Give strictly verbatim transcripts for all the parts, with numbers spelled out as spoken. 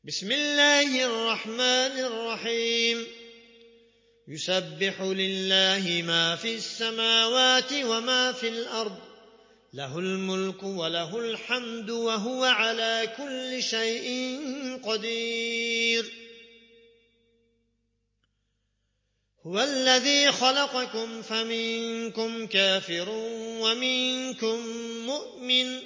بسم الله الرحمن الرحيم يسبح لله ما في السماوات وما في الأرض له الملك وله الحمد وهو على كل شيء قدير هو الذي خلقكم فمنكم كافر ومنكم مؤمن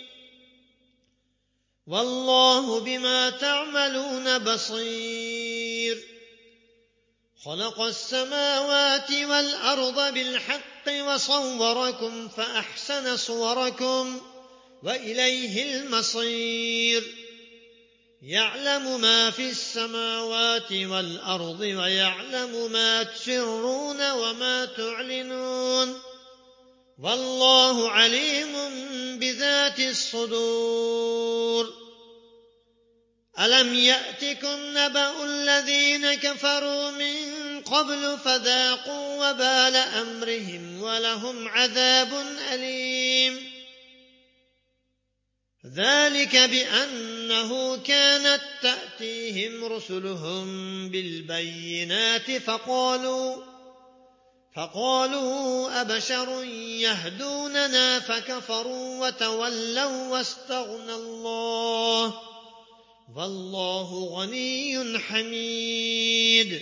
والله بما تعملون بصير خلق السماوات والأرض بالحق وصوركم فأحسن صوركم وإليه المصير يعلم ما في السماوات والأرض ويعلم ما تسرون وما تعلنون والله عليم بذات الصدور ألم يأتكم نبأ الذين كفروا من قبل فذاقوا وبال أمرهم ولهم عذاب أليم ذلك بأنه كانت تأتيهم رسلهم بالبينات فقالوا فقالوا أبشر يهدوننا فكفروا وتولوا واستغنى الله والله غني حميد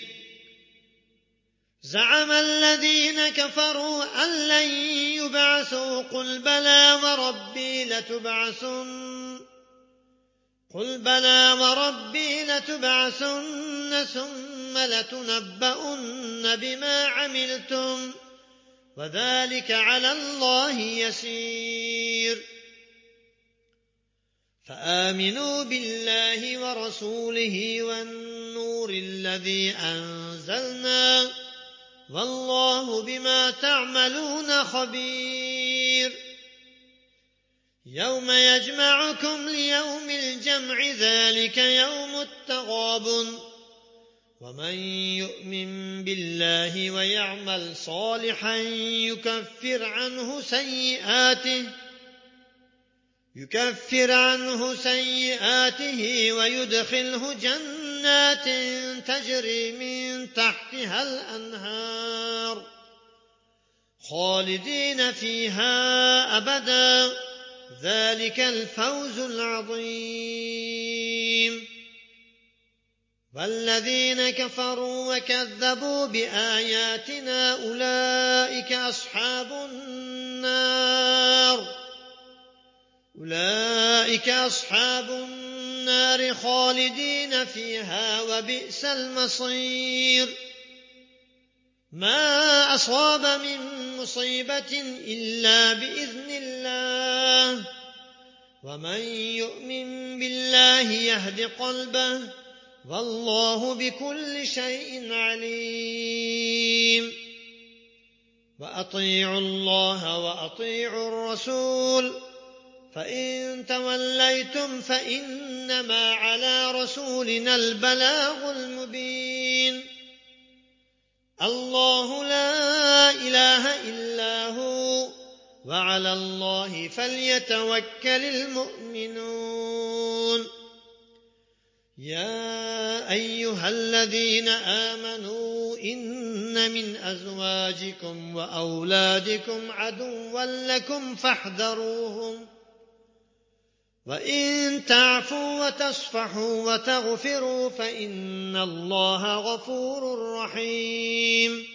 زعم الذين كفروا أن لن يبعثوا قل بلى وربي لتبعثن قل بلى وربي لتبعثن ثم لتنبؤن بما عملتم وذلك على الله يسير فآمنوا بالله ورسوله والنور الذي أنزلنا والله بما تعملون خبير يوم يجمعكم ليوم الجمع ذلك يوم التغابن ومن يؤمن بالله ويعمل صالحا يكفر عنه سيئاته يكفر عنه سيئاته ويدخله جنات تجري من تحتها الأنهار خالدين فيها أبدا ذلك الفوز العظيم والذين كفروا وكذبوا بآياتنا أولئك أصحاب النار أولئك أصحاب النار خالدين فيها وبئس المصير ما أصاب من مصيبة إلا بإذن الله ومن يؤمن بالله يهد قلبه والله بكل شيء عليم وأطيعوا الله وأطيعوا الرسول فإن توليتم فإنما على رسولنا البلاغ المبين الله لا إله إلا هو وعلى الله فليتوكل المؤمنون يا أيها الذين آمنوا إن من أزواجكم وأولادكم عدوا لكم فاحذروهم وإن تعفوا وتصفحوا وتغفروا فإن الله غفور رحيم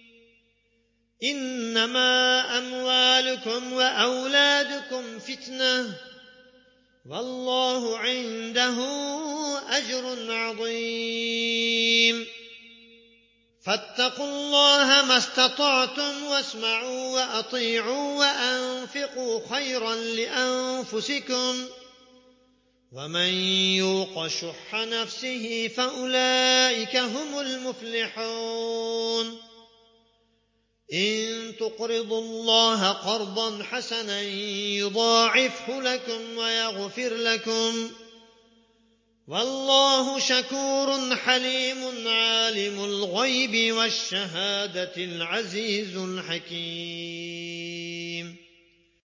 إنما أموالكم وأولادكم فتنة والله عنده أجر عظيم فاتقوا الله ما استطعتم واسمعوا وأطيعوا وأنفقوا خيرا لأنفسكم ومن يوق شح نفسه فأولئك هم المفلحون إن تقرضوا الله قرضا حسنا يضاعفه لكم ويغفر لكم والله شكور حليم عالم الغيب والشهادة العزيز الحكيم